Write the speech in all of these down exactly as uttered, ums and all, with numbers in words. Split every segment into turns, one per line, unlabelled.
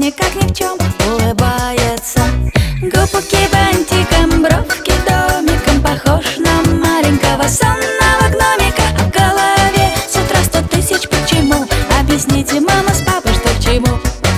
сегодня, как ни в чем, улыбается. Губки бантиком, бровки домиком, похож на маленького сонного гномика. А в голове с утра сто тысяч почему. Объясните, мама с папой, что к чему.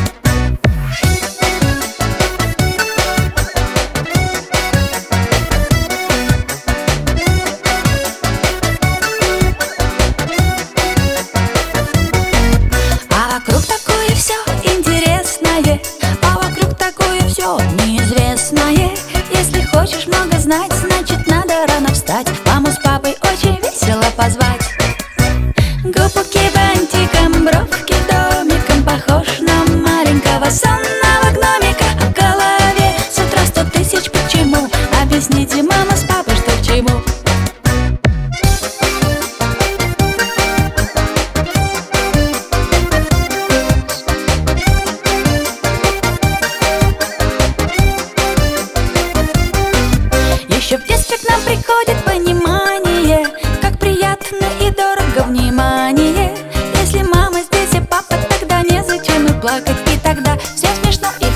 А вокруг такое все интересное, а вокруг такое все неизвестное. Если хочешь много знать, значит надо рано встать, маму с папой очень весело позвать. Губки бантиком, бровки домиком, похож на маленького сонного гномика. А в голове с утра сто тысяч почему. Объясните, мама с папой, что к чему. Еще в детстве к нам приходит понимание, как приятно и дорого внимание. Если мама здесь и папа, тогда незачем и плакать, и тогда все смешно и